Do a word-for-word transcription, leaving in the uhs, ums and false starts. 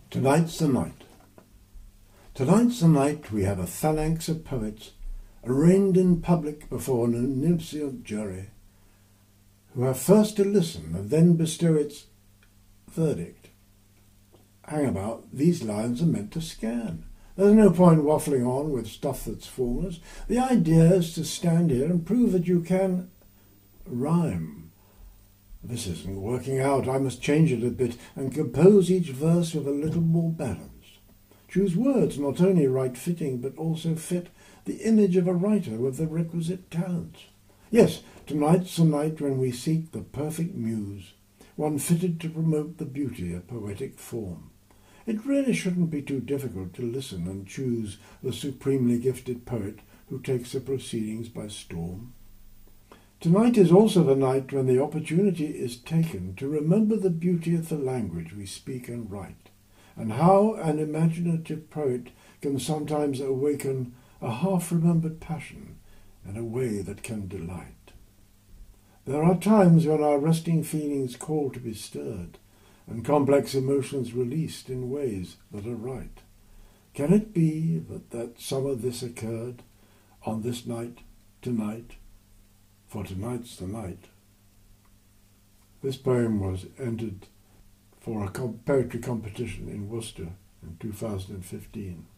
Tonight's the night. Tonight's the night we have a phalanx of poets arraigned in public before an omniscient jury, who have first to listen and then bestow its verdict. Hang about, these lines are meant to scan. There's no point waffling on with stuff that's formless. The idea is to stand here and prove that you can rhyme. This isn't working out. I must change it a bit and compose each verse with a little more balance. Choose words not only right-fitting, but also fit the image of a writer with the requisite talents. Yes, tonight's the night when we seek the perfect muse, one fitted to promote the beauty of poetic form. It really shouldn't be too difficult to listen and choose the supremely gifted poet who takes the proceedings by storm. Tonight is also the night when the opportunity is taken to remember the beauty of the language we speak and write, and how an imaginative poet can sometimes awaken a half-remembered passion in a way that can delight. There are times when our resting feelings call to be stirred, and complex emotions released in ways that are right. Can it be that, that some of this occurred on this night, tonight? For tonight's the night. This poem was entered for a poetry competition in Worcester in two thousand fifteen.